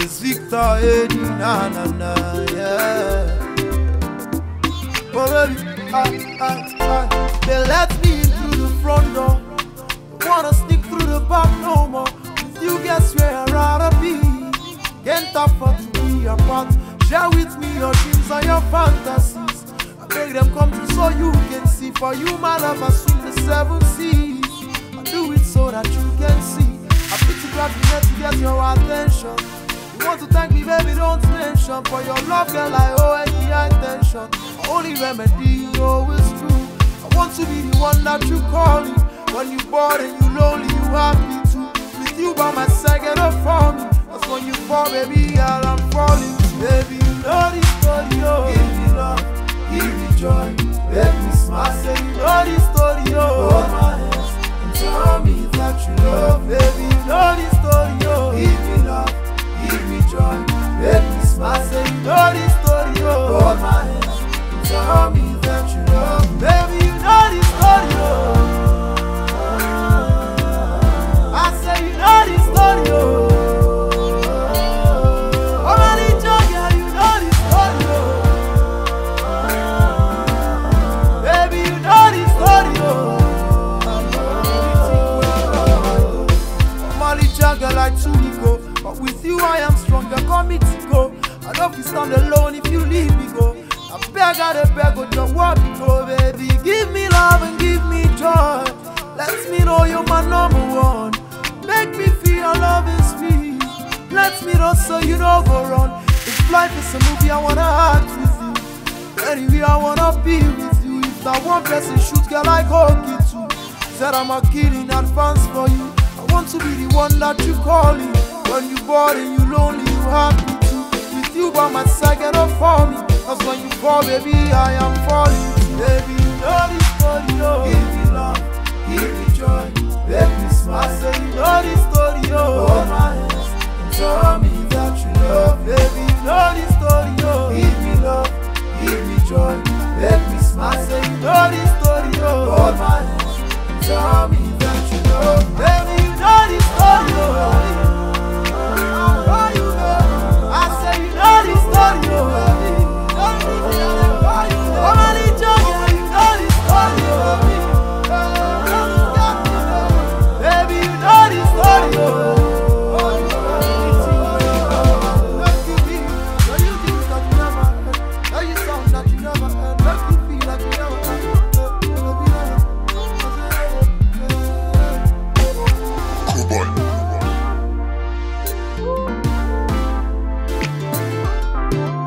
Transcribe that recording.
It's Victor Eddie, na na na, yeah. Oh baby, they let me in through the front door. Don't wanna sneak through the back no more. With you, guess where I'd rather be. Can't afford to be apart. Share with me your dreams and your fantasies. I make them come true so you can see. For you, my love, I swim the 7 seas. I do it so that you can see. I put to grab the net to get your attention. You want to thank me, baby, don't mention. For your love, girl, I owe any attention. My only remedy, you know, is true. I want to be the one that you call me. When you bored and you lonely, you happy too. With you by my side, get up for me. Cause when you fall, baby, girl, I'm falling too. Baby, you know this story, oh. Give me love, give me joy, make me smile. I say you know this story, oh. Hold my hands and tell me that you love. Baby, you know this story, oh. Give me love, give me joy, make me smile. I say you know this story, oh. Hold my hands and tell me that you love. Baby, you know this story, oh. I say you know this story, oh. Like Chunico, but with you I am stronger, call me Tico. I love you stand alone if you leave me go. I beg with your word go, baby. Give me love and give me joy. Let me know you're my number one. Make me feel your love is free. Let me know so you don't go wrong. If life is a movie, I wanna act with you. Anyway, I wanna be with you. If that one person shoots, girl, I go get you. Said I'm a kid in advance for you. I want to be the one that you call in. When you bored and you lonely, you happy too. With you by my side, get up for me. Cause when you fall, baby, I am falling too. Baby, you know this story, oh. Give me love, give me joy, make me smile. I say you know this story, oh. Hold my hands and tell me that you love. Baby, you know this story, oh. Give me love, give me joy, make me smile. I say you know this story, oh. Hold my hands and tell me that you love. Baby, you know this story, oh. I say you know this story, oh. Oh, my little girl, you know this story, oh. Baby, you know this story, oh. Make you feel, know you things that you never heard, know you sound that you never heard, make you feel like you never heard. Boy.